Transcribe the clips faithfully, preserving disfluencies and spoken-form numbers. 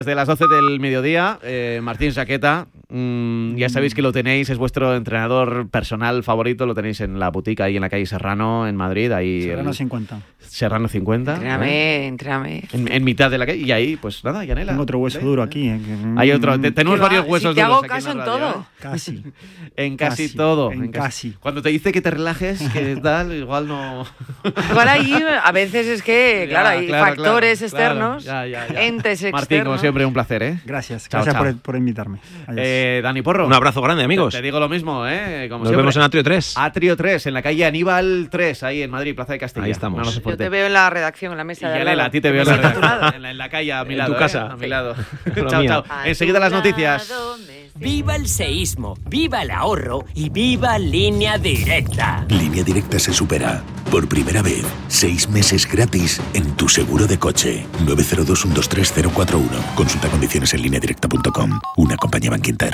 Desde las doce del mediodía, eh, Martín Saqueta, mmm, ya sabéis que lo tenéis, es vuestro entrenador personal favorito, lo tenéis en la boutique ahí en la calle Serrano, en Madrid. Ahí Serrano el... cincuenta. Serrano cincuenta. Entrame, ¿eh? entrame. En, en mitad de la calle, y ahí, pues nada, Yanela. Tengo otro hueso ¿eh? duro aquí. ¿eh? Que... Hay otro, te, tenemos va? varios huesos si te duros hago aquí caso en, en radio, todo. ¿eh? Casi. En casi, casi todo. En, en casi. casi. Cuando te dice que te relajes, que tal, igual no... Igual ahí a veces es que, claro, Ya, hay claro, factores claro, externos, claro. Ya, ya, ya. entes externos. Martín, como siempre, un placer, ¿eh? Gracias, Chao, gracias chao. por, por invitarme. Eh, Dani Porro. Un abrazo grande, amigos. Te, te digo lo mismo, ¿eh? Como Nos siempre. vemos en Atrio tres. Atrio tres, en la calle Aníbal tres, ahí en Madrid, Plaza de Castilla. Ahí estamos. Un abrazo Yo fuerte. te veo en la redacción, en la mesa Y de al Yanela, lado. a ti te veo en Me la, siento a tu lado. en la, en la calle a mi En lado. tu casa. ¿eh? A mi lado. Lo Chao, mío. chao. A Enseguida tu las noticias. lado me ¡Viva el seísmo! ¡Viva el ahorro! ¡Y viva Línea Directa! Línea Directa se supera. Por primera vez, seis meses gratis en tu seguro de coche. nueve cero dos, uno dos tres, cero cuatro uno. Consulta condiciones en línea directa punto com. Una compañía Bankinter.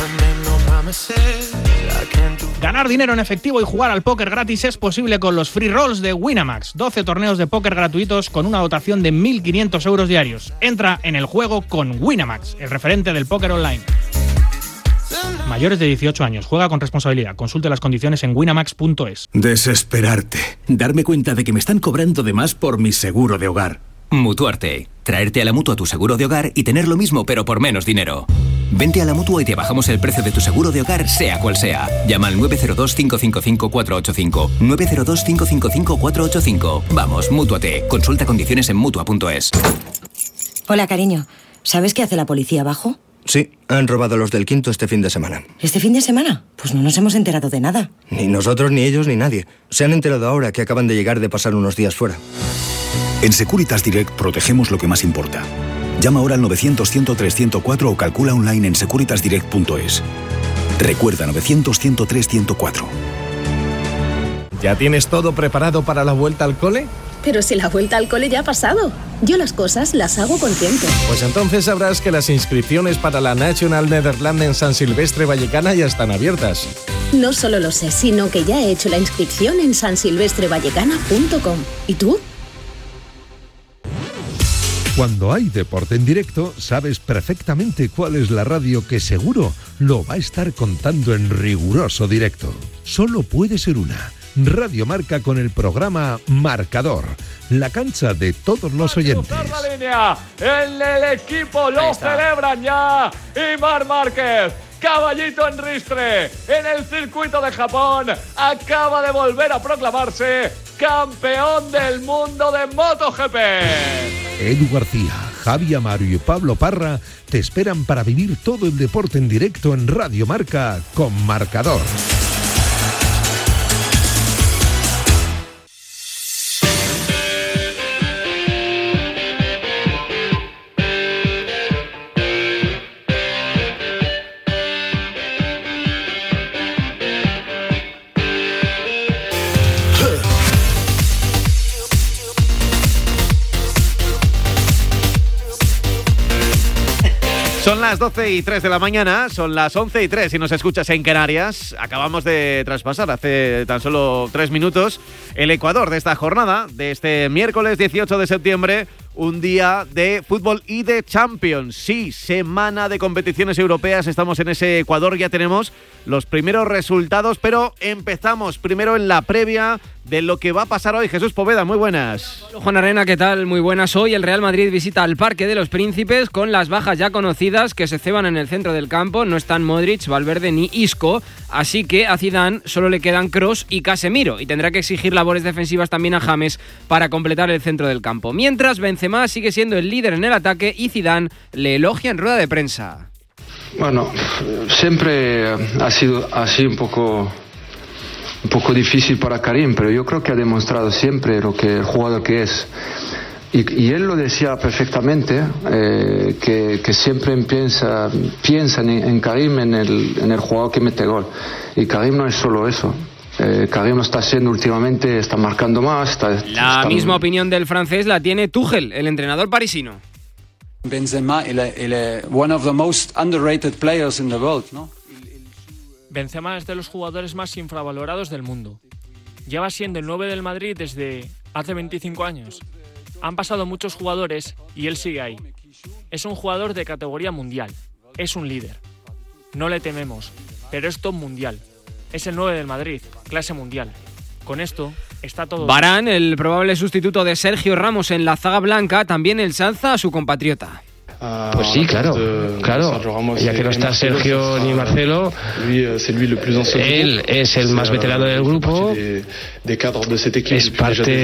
Ganar dinero en efectivo y jugar al póker gratis es posible con los free rolls de Winamax. doce torneos de póker gratuitos con una dotación de mil quinientos euros diarios. Entra en el juego con Winamax, el referente del póker online. Mayores de dieciocho años. Juega con responsabilidad. Consulte las condiciones en winamax punto es. Desesperarte. Darme cuenta de que me están cobrando de más por mi seguro de hogar. Mutuarte. Traerte a la Mutua tu seguro de hogar y tener lo mismo pero por menos dinero. Vente a la Mutua y te bajamos el precio de tu seguro de hogar, sea cual sea. Llama al nueve cero dos, cinco cinco cinco, cuatro ocho cinco. nueve cero dos, cinco cinco cinco, cuatro ocho cinco. Vamos, Mútuate. Consulta condiciones en mutua punto es. Hola, cariño. ¿Sabes qué hace la policía abajo? Sí, han robado los del Quinto este fin de semana. ¿Este fin de semana? Pues no nos hemos enterado de nada. Ni nosotros, ni ellos, ni nadie. Se han enterado ahora que acaban de llegar de pasar unos días fuera. En Securitas Direct protegemos lo que más importa. Llama ahora al novecientos, cien, tres cero cuatro o calcula online en securitas direct punto es. Recuerda novecientos, cien, tres cero cuatro. ¿Ya tienes todo preparado para la vuelta al cole? Pero si la vuelta al cole ya ha pasado. Yo las cosas las hago con tiempo. Pues entonces sabrás que las inscripciones para la National Netherlands San Silvestre Vallecana ya están abiertas. No solo lo sé, sino que ya he hecho la inscripción en san silvestre vallecana punto com. ¿Y tú? Cuando hay deporte en directo, sabes perfectamente cuál es la radio que seguro lo va a estar contando en riguroso directo. Solo puede ser una. Radio Marca con el programa Marcador, la cancha de todos los oyentes. La línea, el, el equipo lo celebran ya. Y Marc Márquez, caballito en ristre, en el circuito de Japón, acaba de volver a proclamarse campeón del mundo de MotoGP. Edu García, Javi Amaro y Pablo Parra te esperan para vivir todo el deporte en directo en Radio Marca con Marcador. Son las doce y tres de la mañana, son las once y tres si nos escuchas en Canarias. Acabamos de traspasar hace tan solo tres minutos el Ecuador de esta jornada, de este miércoles dieciocho de septiembre, un día de fútbol y de Champions. Sí, semana de competiciones europeas, estamos en ese Ecuador, ya tenemos los primeros resultados, pero empezamos primero en la previa de lo que va a pasar hoy. Jesús Poveda, muy buenas. Hola, Juan Arena, ¿qué tal? Muy buenas. Hoy el Real Madrid visita al Parque de los Príncipes con las bajas ya conocidas que se ceban en el centro del campo. No están Modric, Valverde ni Isco, así que a Zidane solo le quedan Kroos y Casemiro y tendrá que exigir labores defensivas también a James para completar el centro del campo. Mientras Benzema sigue siendo el líder en el ataque y Zidane le elogia en rueda de prensa. Bueno, siempre ha sido así un poco, un poco difícil para Karim, pero yo creo que ha demostrado siempre lo que el jugador que es. Y, y él lo decía perfectamente, eh, que, que siempre piensa, piensa en, en Karim, en el, en el jugador que mete gol. Y Karim no es solo eso. Eh, Karim lo está haciendo últimamente, está marcando más. Está, la está... misma opinión del francés la tiene Tuchel, el entrenador parisino. Benzema es one of the most underrated players in the world, ¿no? Benzema es de los jugadores más infravalorados del mundo. Lleva siendo el nueve del Madrid desde hace veinticinco años. Han pasado muchos jugadores y él sigue ahí. Es un jugador de categoría mundial. Es un líder. No le tememos, pero es top mundial. Es el nueve del Madrid, clase mundial. Con esto está todo. Varane, el probable sustituto de Sergio Ramos en la zaga blanca, también ensalza a su compatriota. Pues sí, claro, claro. Ya que no está Sergio ni Marcelo, él es el más veterano del grupo, es parte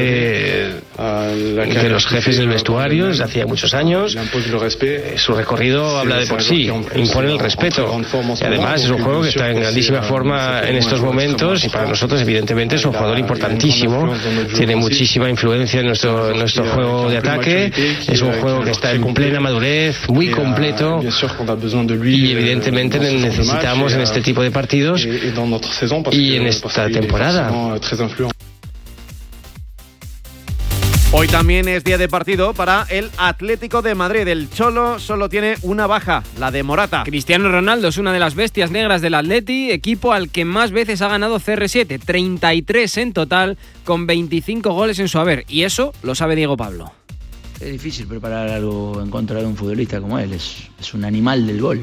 de los jefes del vestuario desde hacía muchos años. Su recorrido habla de por sí, impone el respeto. Y además es un juego que está en grandísima forma en estos momentos y para nosotros evidentemente es un jugador importantísimo. Tiene muchísima influencia en nuestro, en nuestro juego de ataque. Es un juego que está en plena madurez, muy completo y evidentemente necesitamos en este tipo de partidos y en esta temporada. Hoy también es día de partido para el Atlético de Madrid. El Cholo solo tiene una baja, la de Morata. Cristiano Ronaldo es una de las bestias negras del Atleti, equipo al que más veces ha ganado C R siete, treinta y tres en total, con veinticinco goles en su haber. Y eso lo sabe Diego Pablo. Es difícil preparar algo en contra de un futbolista como él, es, es un animal del gol.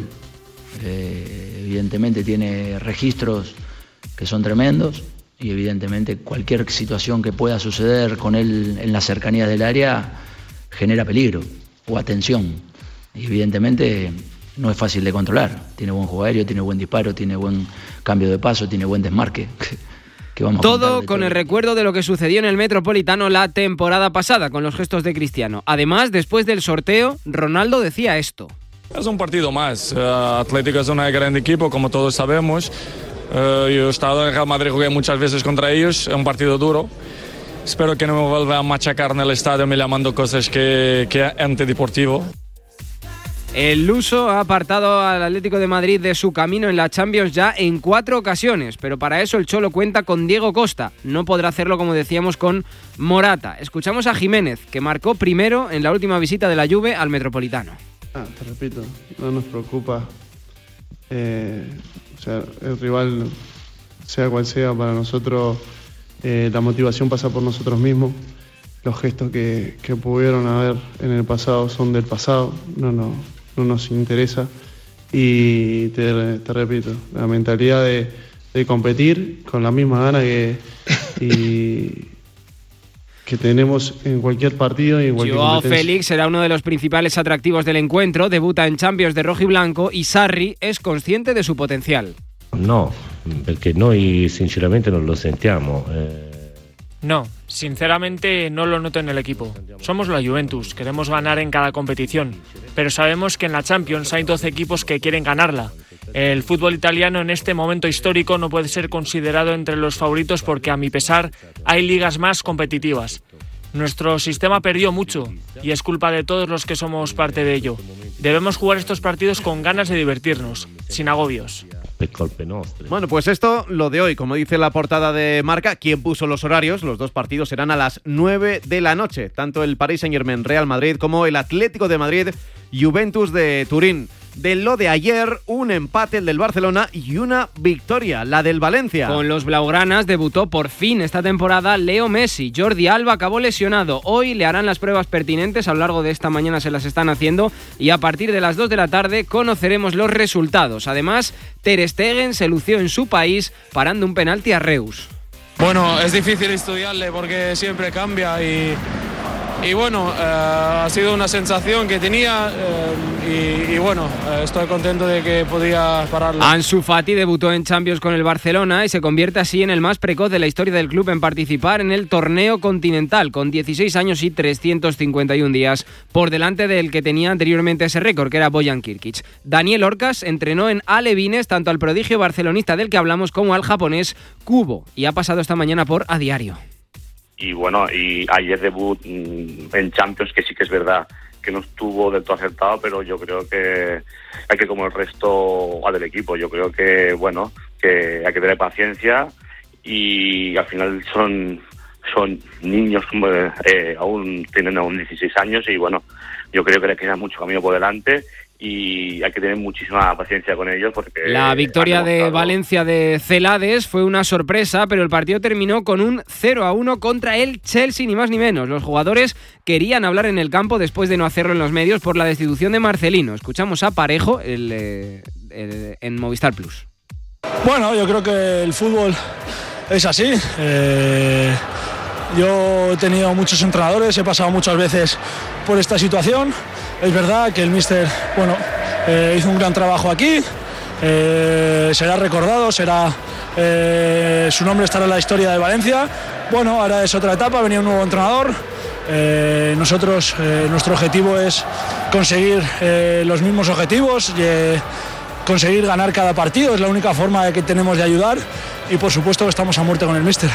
Eh, evidentemente tiene registros que son tremendos y evidentemente cualquier situación que pueda suceder con él en la cercanía del área genera peligro o atención. Y evidentemente no es fácil de controlar. Tiene buen juego aéreo, tiene buen disparo, tiene buen cambio de paso, tiene buen desmarque. Todo con el recuerdo de lo que sucedió en el Metropolitano la temporada pasada con los gestos de Cristiano. Además, después del sorteo, Ronaldo decía esto. Es un partido más. Uh, Atlético es un gran equipo, como todos sabemos. Uh, yo he estado en Real Madrid, jugué muchas veces contra ellos. Es un partido duro. Espero que no me vuelva a machacar en el estadio me llamando cosas que, que antideportivo. El luso ha apartado al Atlético de Madrid de su camino en la Champions ya en cuatro ocasiones, pero para eso el Cholo cuenta con Diego Costa. No podrá hacerlo, como decíamos, con Morata. Escuchamos a Jiménez, que marcó primero en la última visita de la Juve al Metropolitano. Ah, te repito, no nos preocupa. Eh, o sea, el rival, sea cual sea, para nosotros eh, la motivación pasa por nosotros mismos. Los gestos que, que pudieron haber en el pasado son del pasado, no, no, no nos interesa. Y te, te repito, la mentalidad de, de competir con la misma gana que, y, que tenemos en cualquier partido y en cualquier Joao competencia. Félix será uno de los principales atractivos del encuentro, debuta en Champions de rojo y blanco y Sarri es consciente de su potencial. No, perché noi sinceramente non lo sentiamo. Eh... No, sinceramente no lo noto en el equipo. Somos la Juventus, queremos ganar en cada competición, pero sabemos que en la Champions hay doce equipos que quieren ganarla. El fútbol italiano en este momento histórico no puede ser considerado entre los favoritos porque, a mi pesar, hay ligas más competitivas. Nuestro sistema perdió mucho y es culpa de todos los que somos parte de ello. Debemos jugar estos partidos con ganas de divertirnos, sin agobios. Bueno, pues esto, lo de hoy, como dice la portada de Marca, ¿quién puso los horarios? Los dos partidos serán a las nueve de la noche, tanto el Paris Saint-Germain Real Madrid como el Atlético de Madrid Juventus de Turín. De lo de ayer, un empate, el del Barcelona, y una victoria, la del Valencia. Con los blaugranas debutó por fin esta temporada Leo Messi. Jordi Alba acabó lesionado. Hoy le harán las pruebas pertinentes, a lo largo de esta mañana se las están haciendo, y a partir de las dos de la tarde conoceremos los resultados. Además, Ter Stegen se lució en su país parando un penalti a Reus. Bueno, es difícil estudiarle porque siempre cambia y... Y bueno, eh, ha sido una sensación que tenía eh, y, y bueno, eh, estoy contento de que podía pararlo. Ansu Fati debutó en Champions con el Barcelona y se convierte así en el más precoz de la historia del club en participar en el torneo continental, con dieciséis años y trescientos cincuenta y un días, por delante del que tenía anteriormente ese récord, que era Bojan Kirkic. Daniel Orcas entrenó en Alevines tanto al prodigio barcelonista del que hablamos como al japonés Kubo, y ha pasado esta mañana por A Diario. Y bueno, y ayer debut en Champions, que sí que es verdad que no estuvo del todo acertado, pero yo creo que hay que, como el resto del equipo, yo creo que, bueno, que hay que tener paciencia y al final son son niños, eh, aún tienen aún dieciséis años y bueno, yo creo que les queda mucho camino por delante y hay que tener muchísima paciencia con ellos porque... La victoria de Valencia de Celades fue una sorpresa, pero el partido terminó con un cero a uno contra el Chelsea, ni más ni menos. Los jugadores querían hablar en el campo después de no hacerlo en los medios por la destitución de Marcelino. Escuchamos a Parejo el, el, el, en Movistar Plus. Bueno, yo creo que el fútbol es así. Eh, yo he tenido muchos entrenadores, he pasado muchas veces por esta situación. Es verdad que el míster, bueno, eh, hizo un gran trabajo aquí, eh, será recordado, será eh, su nombre estará en la historia de Valencia. Bueno, ahora es otra etapa, venía un nuevo entrenador. Eh, nosotros, eh, nuestro objetivo es conseguir eh, los mismos objetivos, eh, conseguir ganar cada partido, es la única forma que tenemos de ayudar y por supuesto que estamos a muerte con el míster.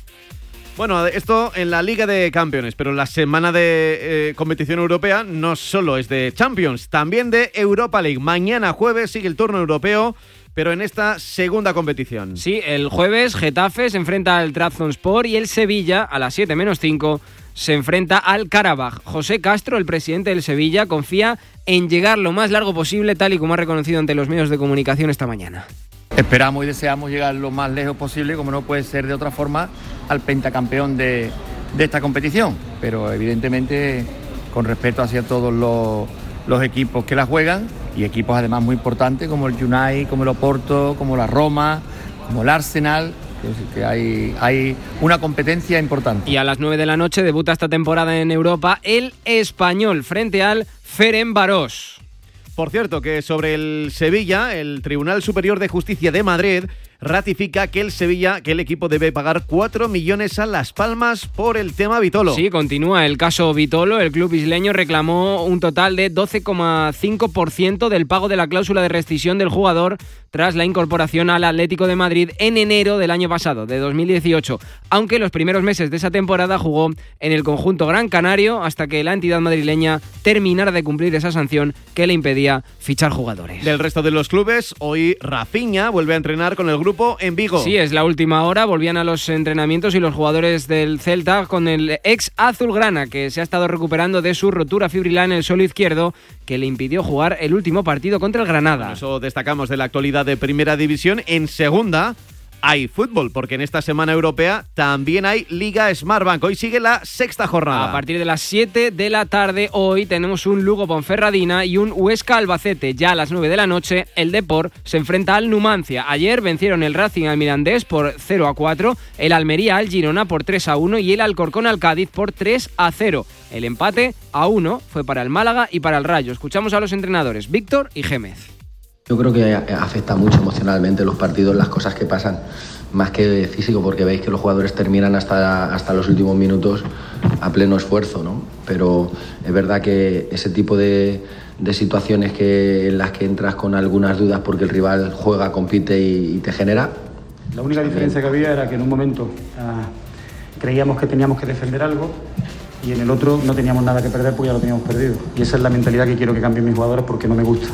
Bueno, esto en la Liga de Campeones, pero la semana de eh, competición europea no solo es de Champions, también de Europa League. Mañana jueves sigue el turno europeo, pero en esta segunda competición. Sí, el jueves Getafe se enfrenta al Trabzonspor y el Sevilla a las siete menos cinco se enfrenta al Karabaj. José Castro, el presidente del Sevilla, confía en llegar lo más largo posible, tal y como ha reconocido ante los medios de comunicación esta mañana. Esperamos y deseamos llegar lo más lejos posible, como no puede ser de otra forma, al pentacampeón de, de esta competición. Pero evidentemente con respeto hacia todos los, los equipos que la juegan y equipos además muy importantes como el United, como el Oporto, como la Roma, como el Arsenal. Es decir, que hay, hay una competencia importante. Y a las nueve de la noche debuta esta temporada en Europa el Español frente al Ferencváros. Por cierto, que sobre el Sevilla, el Tribunal Superior de Justicia de Madrid ratifica que el Sevilla, que el equipo debe pagar cuatro millones a Las Palmas por el tema Vitolo. Sí, continúa el caso Vitolo. El club isleño reclamó un total de doce coma cinco por ciento del pago de la cláusula de rescisión del jugador tras la incorporación al Atlético de Madrid en enero del año pasado, de dos mil dieciocho. Aunque los primeros meses de esa temporada jugó en el conjunto gran canario hasta que la entidad madrileña terminara de cumplir esa sanción que le impedía fichar jugadores. Del resto de los clubes, hoy Rafinha vuelve a entrenar con el grupo Grupo en Vigo. Sí, es la última hora, volvían a los entrenamientos y los jugadores del Celta con el ex azulgrana que se ha estado recuperando de su rotura fibrilar en el suelo izquierdo que le impidió jugar el último partido contra el Granada. Bueno, eso destacamos de la actualidad de Primera División. En Segunda hay fútbol, porque en esta semana europea también hay Liga Smartbank. Hoy sigue la sexta jornada. A partir de las siete de la tarde hoy tenemos un Lugo-Ponferradina y un Huesca-Albacete. Ya a las nueve de la noche el Depor se enfrenta al Numancia. Ayer vencieron el Racing al Mirandés por cero a cuatro, el Almería al Girona por tres a uno y el Alcorcón al Cádiz por tres a cero. El empate a uno fue para el Málaga y para el Rayo. Escuchamos a los entrenadores Víctor y Gémez. Yo creo que afecta mucho emocionalmente los partidos, las cosas que pasan, más que físico, porque veis que los jugadores terminan hasta, hasta los últimos minutos a pleno esfuerzo, ¿no? Pero es verdad que ese tipo de, de situaciones que, en las que entras con algunas dudas porque el rival juega, compite y, y te genera. La única diferencia que había era que en un momento uh, creíamos que teníamos que defender algo y en el otro no teníamos nada que perder porque ya lo teníamos perdido. Y esa es la mentalidad que quiero que cambien mis jugadores porque no me gusta.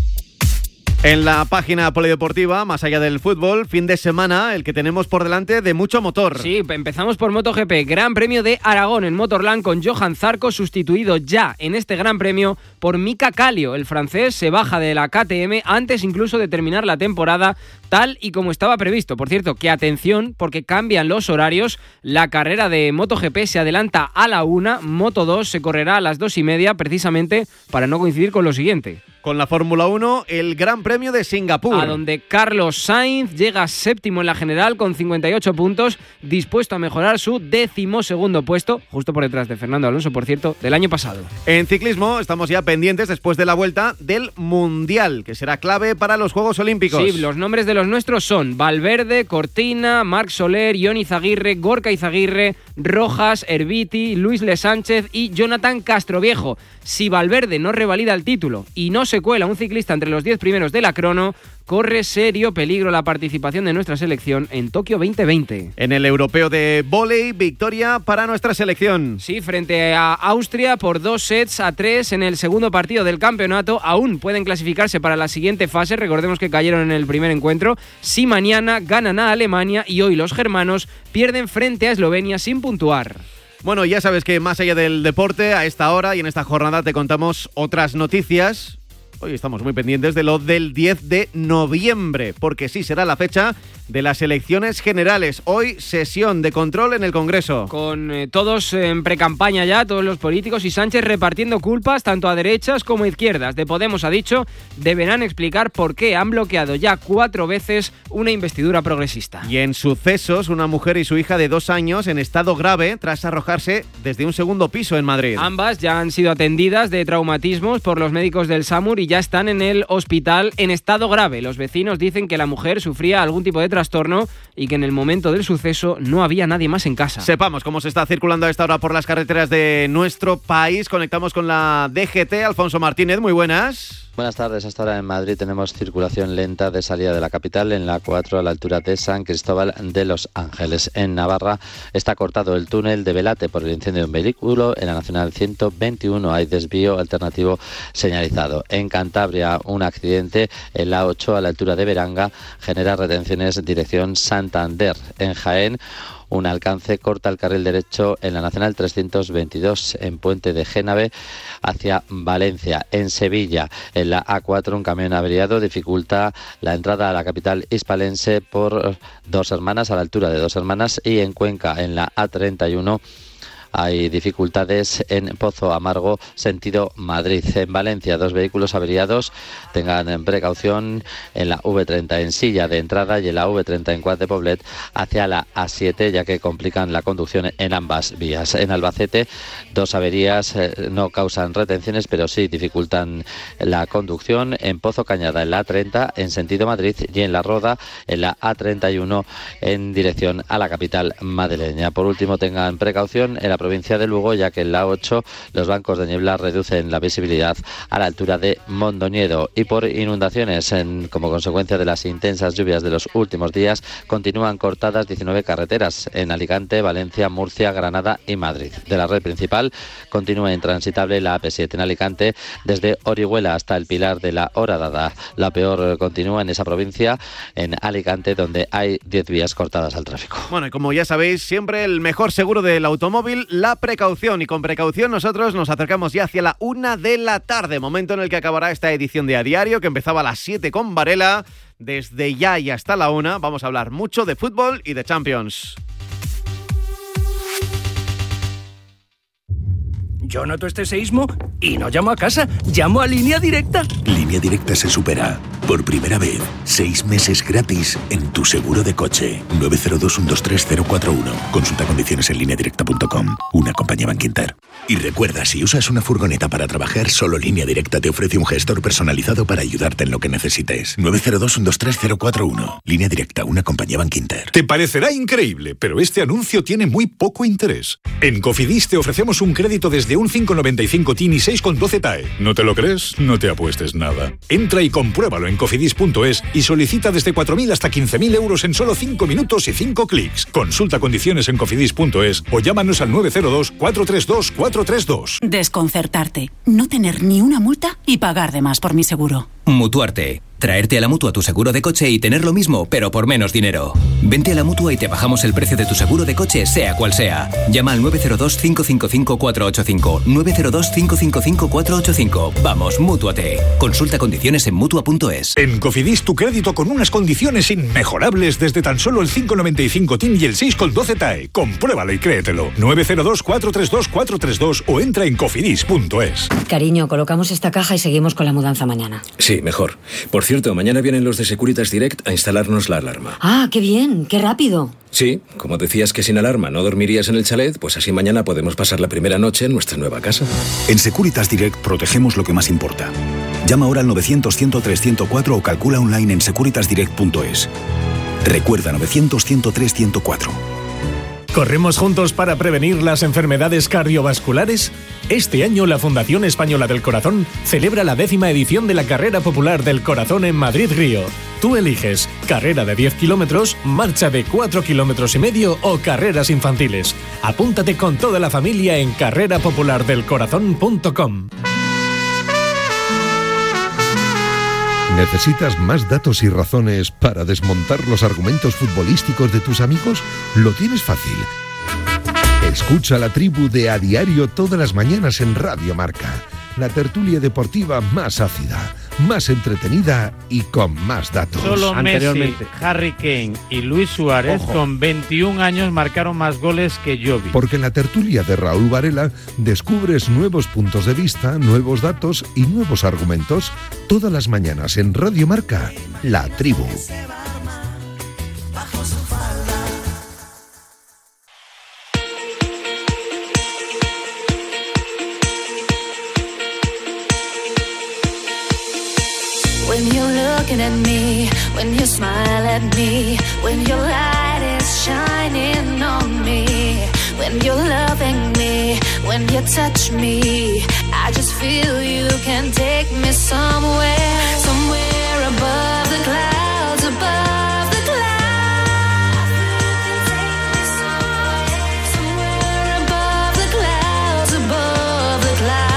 En la página polideportiva, más allá del fútbol, fin de semana, el que tenemos por delante de mucho motor. Sí, empezamos por MotoGP, Gran Premio de Aragón en Motorland con Johan Zarco sustituido ya en este Gran Premio por Mika Kallio. El francés se baja de la K T M antes incluso de terminar la temporada tal y como estaba previsto. Por cierto, que atención porque cambian los horarios. La carrera de MotoGP se adelanta a la una, Moto dos se correrá a las dos y media precisamente para no coincidir con lo siguiente. Con la Fórmula uno, el Gran Premio de Singapur. A donde Carlos Sainz llega séptimo en la general con cincuenta y ocho puntos, dispuesto a mejorar su decimosegundo puesto, justo por detrás de Fernando Alonso, por cierto, del año pasado. En ciclismo estamos ya pendientes después de la vuelta del Mundial, que será clave para los Juegos Olímpicos. Sí, los nombres de los nuestros son Valverde, Cortina, Marc Soler, Ion Izaguirre, Gorka Izaguirre, Rojas, Herbiti, Luis Le Sánchez y Jonathan Castroviejo. Si Valverde no revalida el título y no se cuela un ciclista entre los diez primeros de la crono, corre serio peligro la participación de nuestra selección en Tokio veinte veinte. En el europeo de vóley, victoria para nuestra selección. Sí, frente a Austria por dos sets a tres en el segundo partido del campeonato. Aún pueden clasificarse para la siguiente fase. Recordemos que cayeron en el primer encuentro. Si mañana ganan a Alemania y hoy los germanos pierden frente a Eslovenia sin puntuar. Bueno, ya sabes que más allá del deporte, a esta hora y en esta jornada te contamos otras noticias hoy estamos muy pendientes de lo del diez de noviembre, porque sí será la fecha de las elecciones generales. Hoy sesión de control en el Congreso. Con eh, todos en precampaña ya, todos los políticos, y Sánchez repartiendo culpas tanto a derechas como a izquierdas. De Podemos ha dicho, deberán explicar por qué han bloqueado ya cuatro veces una investidura progresista. Y en sucesos, una mujer y su hija de dos años en estado grave tras arrojarse desde un segundo piso en Madrid. Ambas ya han sido atendidas de traumatismos por los médicos del SAMUR y ya están en el hospital en estado grave. Los vecinos dicen que la mujer sufría algún tipo de trastorno y que en el momento del suceso no había nadie más en casa. Sepamos cómo se está circulando a esta hora por las carreteras de nuestro país. Conectamos con la D G T. Alfonso Martínez, muy buenas. Buenas tardes. Hasta ahora en Madrid tenemos circulación lenta de salida de la capital en la A cuatro a la altura de San Cristóbal de los Ángeles. En Navarra está cortado el túnel de Velate por el incendio de un vehículo. En la Nacional ciento veintiuno hay desvío alternativo señalizado. En Cantabria, un accidente en la A ocho a la altura de Beranga genera retenciones en dirección Santander. En Jaén, un alcance corta el carril derecho en la Nacional trescientos veintidós en Puente de Génave hacia Valencia. En Sevilla, en la A cuatro, un camión averiado dificulta la entrada a la capital hispalense por Dos Hermanas, a la altura de Dos Hermanas. Y en Cuenca, en la A treinta y uno, hay dificultades en Pozo Amargo, sentido Madrid. En Valencia, dos vehículos averiados. Tengan precaución en la V treinta en Silla de entrada y en la V treinta en Cuat de Poblet hacia la A siete, ya que complican la conducción en ambas vías. En Albacete, dos averías eh, no causan retenciones, pero sí dificultan la conducción en Pozo Cañada, en la A treinta en sentido Madrid, y en La Roda, en la A treinta y uno en dirección a la capital madrileña. Por último, tengan precaución en la provincia de Lugo, ya que en la A ocho los bancos de niebla reducen la visibilidad a la altura de Mondoñedo. Y por inundaciones, en, como consecuencia de las intensas lluvias de los últimos días, continúan cortadas diecinueve carreteras en Alicante, Valencia, Murcia, Granada y Madrid. De la red principal continúa intransitable la A P siete en Alicante, desde Orihuela hasta el Pilar de la Horadada. La peor continúa en esa provincia, en Alicante, donde hay diez vías cortadas al tráfico. Bueno, y como ya sabéis, siempre el mejor seguro del automóvil, la precaución. Y con precaución nosotros nos acercamos ya hacia la una de la tarde, momento en el que acabará esta edición de A Diario, que empezaba a las siete con Varela. Desde ya y hasta la una vamos a hablar mucho de fútbol y de Champions. Yo noto este seísmo y no llamo a casa, llamo a Línea Directa. Línea Directa se supera. Por primera vez, seis meses gratis en tu seguro de coche. nueve cero dos, uno dos tres, cero cuatro uno. Consulta condiciones en línea directa punto com. Una compañía Bankinter. Y recuerda, si usas una furgoneta para trabajar, solo Línea Directa te ofrece un gestor personalizado para ayudarte en lo que necesites. nueve cero dos, uno dos tres, cero cuatro uno. Línea Directa, una compañía Bankinter. Te parecerá increíble, pero este anuncio tiene muy poco interés. En Cofidis te ofrecemos un crédito desde un cinco coma noventa y cinco T I N y seis coma doce T A E. ¿No te lo crees? No te apuestes nada. Entra y compruébalo en cofidis punto es y solicita desde cuatro mil hasta quince mil euros en solo cinco minutos y cinco clics. Consulta condiciones en cofidis punto es o llámanos al nueve cero dos, cuatro tres dos, cuatro tres dos. Desconcertarte, no tener ni una multa y pagar de más por mi seguro. Mutuarte. Traerte a la Mutua tu seguro de coche y tener lo mismo, pero por menos dinero. Vente a la Mutua y te bajamos el precio de tu seguro de coche, sea cual sea. Llama al nueve cero dos, cinco cinco cinco, cuatro ocho cinco. nueve cero dos, cinco cinco cinco, cuatro ocho cinco. Vamos, Mútuate. Consulta condiciones en Mutua punto es. En Cofidis, tu crédito con unas condiciones inmejorables desde tan solo el cinco coma noventa y cinco T I N y el seis coma doce T A E. Compruébalo y créetelo. nueve cero dos, cuatro tres dos, cuatro tres dos o entra en cofidis punto es. Cariño, colocamos esta caja y seguimos con la mudanza mañana. Sí, mejor. Por cierto, mañana vienen los de Securitas Direct a instalarnos la alarma. Ah, qué bien, qué rápido. Sí, como decías que sin alarma no dormirías en el chalet, pues así mañana podemos pasar la primera noche en nuestra nueva casa. En Securitas Direct protegemos lo que más importa. Llama ahora al novecientos, cien, tres cero cuatro o calcula online en securitas direct punto es. Recuerda novecientos, cien, tres cero cuatro. ¿Corremos juntos para prevenir las enfermedades cardiovasculares? Este año la Fundación Española del Corazón celebra la décima edición de la Carrera Popular del Corazón en Madrid-Río. Tú eliges carrera de diez kilómetros, marcha de cuatro kilómetros y medio o carreras infantiles. Apúntate con toda la familia en carrera popular del corazón punto com. ¿Necesitas más datos y razones para desmontar los argumentos futbolísticos de tus amigos? Lo tienes fácil. Escucha la tribu de A Diario todas las mañanas en Radio Marca. la tertulia deportiva más ácida, más entretenida y con más datos. Solo Messi, Harry Kane y Luis Suárez Ojo. con veintiún años marcaron más goles que Jovic. Porque en la tertulia de Raúl Varela descubres nuevos puntos de vista, nuevos datos y nuevos argumentos. Todas las mañanas en Radio Marca, La Tribu. When you're looking at me, when you smile at me, when your light is shining on me, when you're loving me, when you touch me, I just feel you can take me somewhere, somewhere above the clouds, above the clouds. Somewhere above the clouds, above the clouds.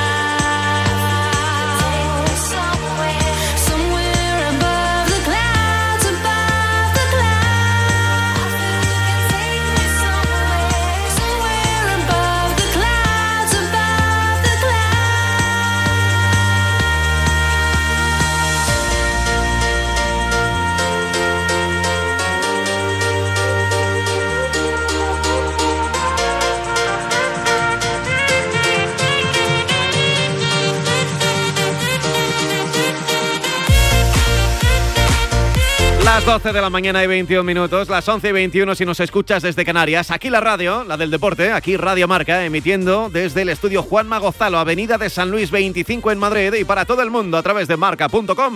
Las doce de la mañana y veintiún minutos, las once y veintiuno si nos escuchas desde Canarias. Aquí la radio, la del deporte, aquí Radio Marca, emitiendo desde el estudio Juanma Gozalo, Avenida de San Luis veinticinco en Madrid, y para todo el mundo a través de marca punto com.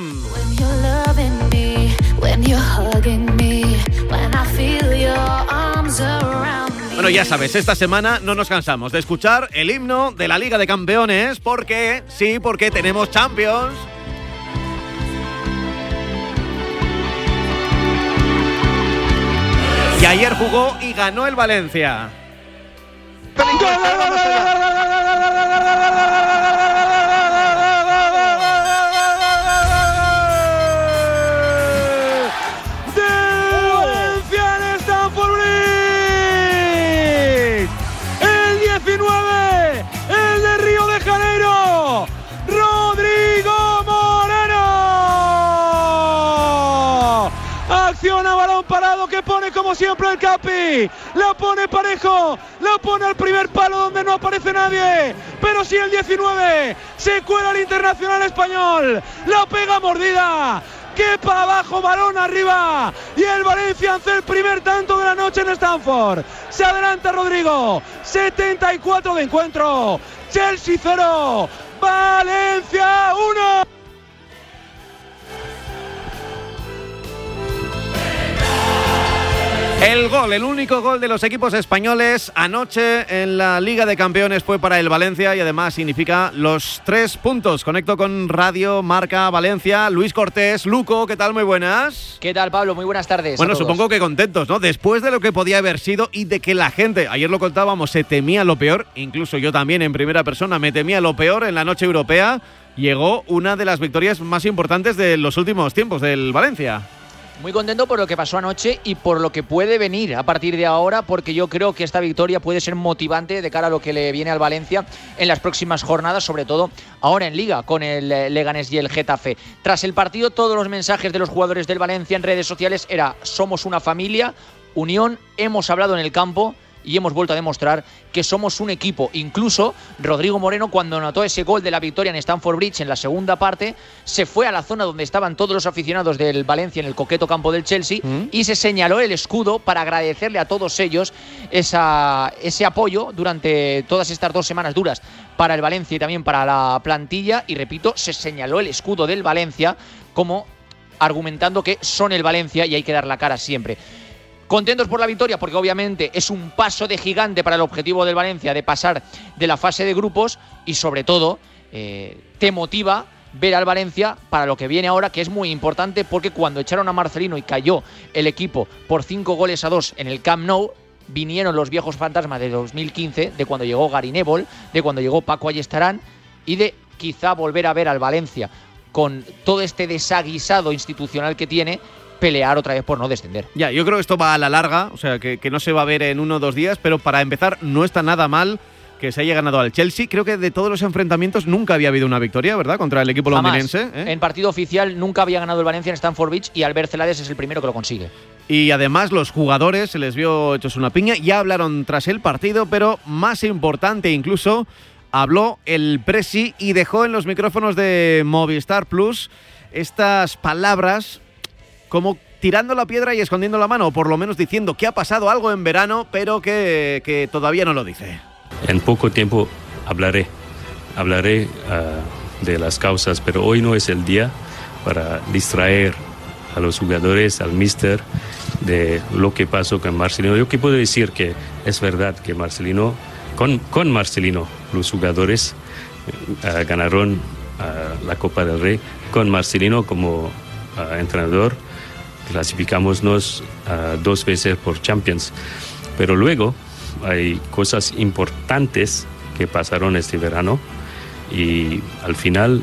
Bueno, ya sabes, esta semana no nos cansamos de escuchar el himno de la Liga de Campeones, porque, sí, porque tenemos Champions. Y ayer jugó y ganó el Valencia. Valencia en Stamford Bridge. El diecinueve, el de Río de Janeiro, Rodrigo Moreno. Acciona balón parado que pone como siempre el Capi. La pone parejo, la pone al primer palo donde no aparece nadie. Pero sí el diecinueve, se cuela el internacional español. La pega mordida. Que para abajo, balón arriba. Y el Valencia hace el primer tanto de la noche en Stamford. Se adelanta Rodrigo. setenta y cuatro de encuentro. Chelsea cero. Valencia uno. El gol, el único gol de los equipos españoles anoche en la Liga de Campeones fue para el Valencia y además significa los tres puntos. Conecto con Radio Marca Valencia. Luis Cortés, Luco, ¿qué tal? Muy buenas. ¿Qué tal, Pablo? Muy buenas tardes. Bueno, supongo que contentos, ¿no? Después de lo que podía haber sido y de que la gente, ayer lo contábamos, se temía lo peor, incluso yo también en primera persona me temía lo peor en la noche europea, llegó una de las victorias más importantes de los últimos tiempos del Valencia. Muy contento por lo que pasó anoche y por lo que puede venir a partir de ahora, porque yo creo que esta victoria puede ser motivante de cara a lo que le viene al Valencia en las próximas jornadas, sobre todo ahora en Liga con el Leganés y el Getafe. Tras el partido, todos los mensajes de los jugadores del Valencia en redes sociales era: somos una familia, unión, hemos hablado en el campo y hemos vuelto a demostrar que somos un equipo. Incluso Rodrigo Moreno, cuando anotó ese gol de la victoria en Stamford Bridge en la segunda parte, se fue a la zona donde estaban todos los aficionados del Valencia en el coqueto campo del Chelsea ¿Mm? y se señaló el escudo para agradecerle a todos ellos esa, ese apoyo durante todas estas dos semanas duras para el Valencia y también para la plantilla. Y repito, se señaló el escudo del Valencia como argumentando que son el Valencia y hay que dar la cara siempre. Contentos por la victoria porque obviamente es un paso de gigante para el objetivo del Valencia de pasar de la fase de grupos y sobre todo eh, te motiva ver al Valencia para lo que viene ahora, que es muy importante, porque cuando echaron a Marcelino y cayó el equipo por cinco goles a dos en el Camp Nou, vinieron los viejos fantasmas de dos mil quince, de cuando llegó Gary Neville, de cuando llegó Paco Ayestarán y de quizá volver a ver al Valencia con todo este desaguisado institucional que tiene, pelear otra vez por no descender. Ya, yo creo que esto va a la larga, o sea, que, que no se va a ver en uno o dos días, pero para empezar no está nada mal que se haya ganado al Chelsea. Creo que de todos los enfrentamientos nunca había habido una victoria, ¿verdad?, contra el equipo Jamás. londinense. ¿eh? En partido oficial nunca había ganado el Valencia en Stamford Bridge y Albert Celades es el primero que lo consigue. Y además los jugadores se les vio hechos una piña. Ya hablaron tras el partido, pero más importante incluso, habló el Presi y dejó en los micrófonos de Movistar Plus estas palabras como tirando la piedra y escondiendo la mano, o por lo menos diciendo que ha pasado algo en verano, pero que, que todavía no lo dice. En poco tiempo hablaré, hablaré uh, de las causas, pero hoy no es el día para distraer a los jugadores, al míster, de lo que pasó con Marcelino. Yo que puedo decir que es verdad que Marcelino, con, con Marcelino, los jugadores uh, ganaron uh, la Copa del Rey, con Marcelino como uh, entrenador, clasificámonos uh, dos veces por Champions. Pero luego hay cosas importantes que pasaron este verano y al final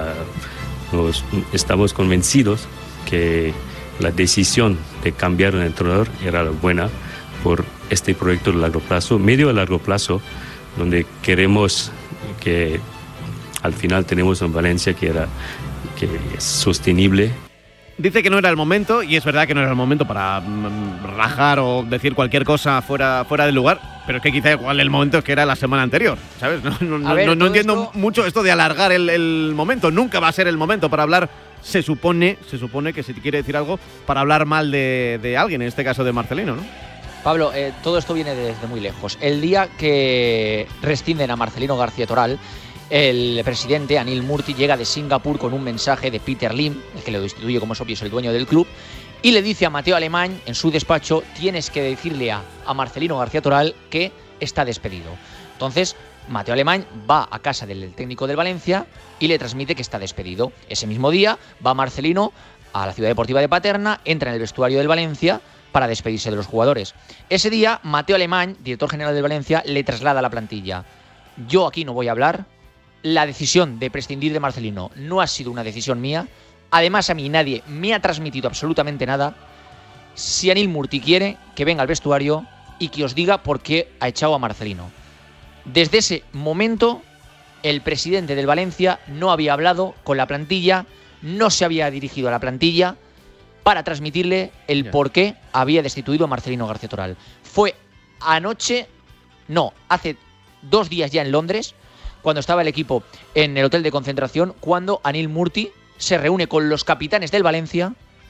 uh, nos, estamos convencidos que la decisión de cambiar de entrenador era la buena por este proyecto de largo plazo, medio a largo plazo, donde queremos que al final tenemos en Valencia que, era, que es sostenible. Dice que no era el momento, y es verdad que no era el momento para mm, rajar o decir cualquier cosa fuera, fuera del lugar, pero es que quizá igual el momento es que era la semana anterior, ¿sabes? No, no, ver, no, no entiendo esto... mucho esto de alargar el, el momento. Nunca va a ser el momento para hablar, se supone, se supone que si te quiere decir algo, para hablar mal de, de alguien, en este caso de Marcelino, ¿no? Pablo, eh, todo esto viene desde muy lejos. El día que rescinden a Marcelino García Toral, el presidente Anil Murti llega de Singapur con un mensaje de Peter Lim, el que lo destituye, como es obvio, es el dueño del club, y le dice a Mateo Alemany en su despacho: tienes que decirle a, a Marcelino García Toral que está despedido. Entonces Mateo Alemany va a casa del técnico del Valencia y le transmite que está despedido. Ese mismo día va Marcelino a la Ciudad Deportiva de Paterna, entra en el vestuario del Valencia para despedirse de los jugadores. Ese día Mateo Alemany, director general del Valencia, le traslada a la plantilla: yo aquí no voy a hablar. La decisión de prescindir de Marcelino no ha sido una decisión mía. Además, a mí nadie me ha transmitido absolutamente nada. Si Anil Murti quiere, que venga al vestuario y que os diga por qué ha echado a Marcelino. Desde ese momento, el presidente del Valencia no había hablado con la plantilla, no se había dirigido a la plantilla para transmitirle el yeah. por qué había destituido a Marcelino García Toral. Fue anoche, no, hace dos días ya en Londres, cuando estaba el equipo en el hotel de concentración, cuando Anil Murti se reúne con los capitanes del Valencia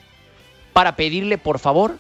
para pedirle, por favor,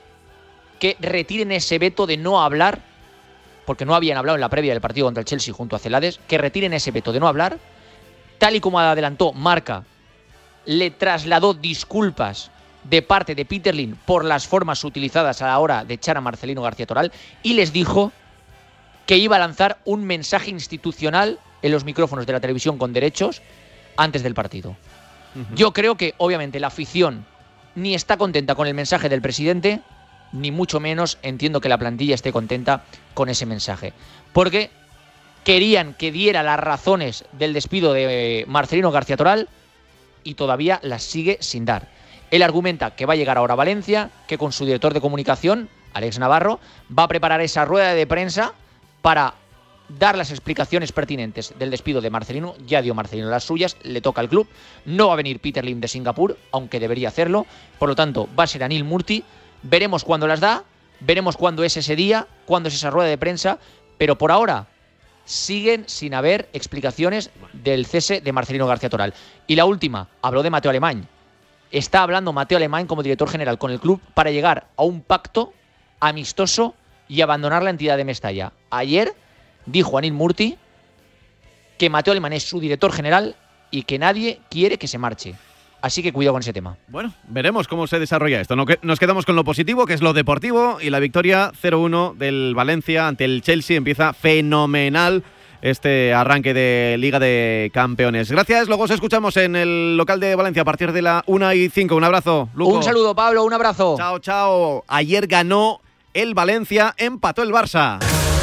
que retiren ese veto de no hablar, porque no habían hablado en la previa del partido contra el Chelsea junto a Celades, que retiren ese veto de no hablar. Tal y como adelantó Marca, le trasladó disculpas de parte de Peter Lim por las formas utilizadas a la hora de echar a Marcelino García Toral y les dijo que iba a lanzar un mensaje institucional en los micrófonos de la televisión con derechos antes del partido. Uh-huh. Yo creo que, obviamente, la afición ni está contenta con el mensaje del presidente, ni mucho menos entiendo que la plantilla esté contenta con ese mensaje. Porque querían que diera las razones del despido de Marcelino García Toral y todavía las sigue sin dar. Él argumenta que va a llegar ahora a Valencia, que con su director de comunicación, Alex Navarro, va a preparar esa rueda de prensa para dar las explicaciones pertinentes del despido de Marcelino. Ya dio Marcelino las suyas, le toca al club. No va a venir Peter Lim de Singapur, aunque debería hacerlo. Por lo tanto, va a ser Anil Murti. Veremos cuándo las da, veremos cuándo es ese día, cuándo es esa rueda de prensa. Pero por ahora siguen sin haber explicaciones del cese de Marcelino García Toral. Y la última, habló de Mateo Alemany. Está hablando Mateo Alemany como director general con el club para llegar a un pacto amistoso y abandonar la entidad de Mestalla. Ayer dijo Anil Murti que Mateo Alemany es su director general y que nadie quiere que se marche. Así que cuidado con ese tema. Bueno, veremos cómo se desarrolla esto. Nos quedamos con lo positivo, que es lo deportivo, y la victoria cero uno del Valencia ante el Chelsea. Empieza fenomenal este arranque de Liga de Campeones. Gracias, luego os escuchamos en el local de Valencia a partir de la una y cinco. Un abrazo, Luco. Un saludo, Pablo, un abrazo. Chao, chao. Ayer ganó el Valencia, empató el Barça.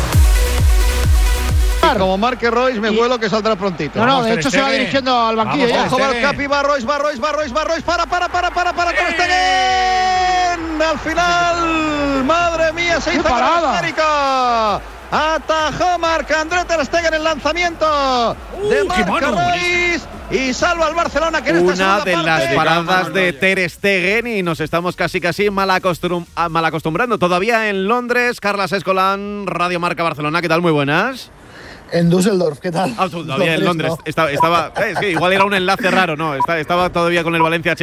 Como marque Royce, me vuelo que saldrá prontito. No, no, de hecho se va dirigiendo al banquillo. Ojo, va el Capi, va Royce, va Royce, va Royce, va Royce, para, para, para, para, para, Ter Stegen. Al final, madre mía, se hizo la América. Atajó Marc-André ter Stegen el lanzamiento uh, de Marco Reus y salva al Barcelona que en esta una de parte, las paradas de Ter Stegen y nos estamos casi casi mal, acostum mal acostumbrando. Todavía en Londres, Carlas Escolán, Radio Marca Barcelona. ¿Qué tal? Muy buenas. En Düsseldorf, ¿qué tal? Ah, todavía en Londres. No. Estaba, estaba, es que igual era un enlace raro, ¿no? Estaba, estaba todavía con el Valencia